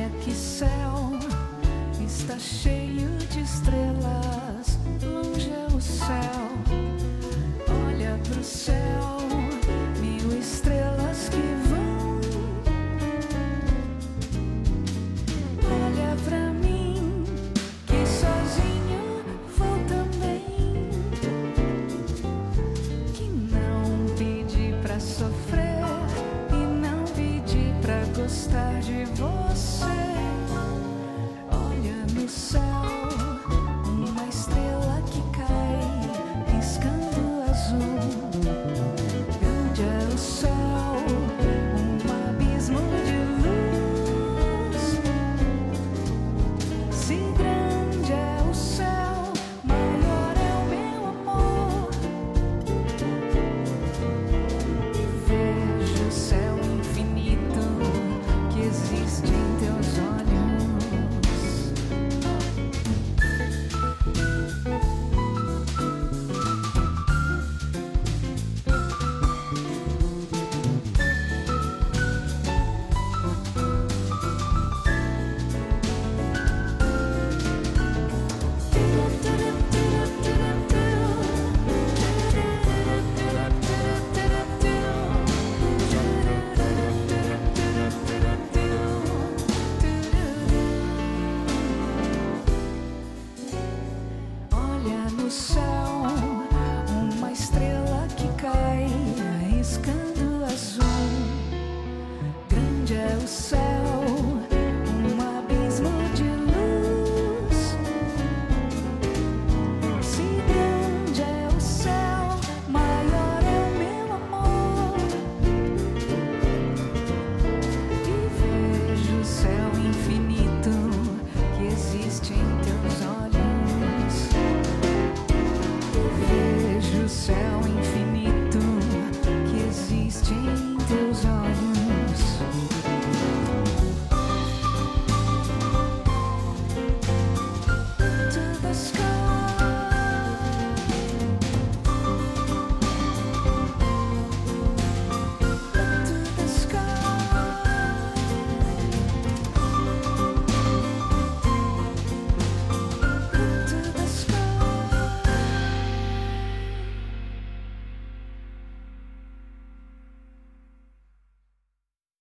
Olha que céu está cheio de estrelas, longe é o céu. Olha pro céu, 1000 estrelas que vão. Olha pra mim, que sozinho vou também. Que não pedi pra sofrer e não pedi pra gostar de você. Olha no céu.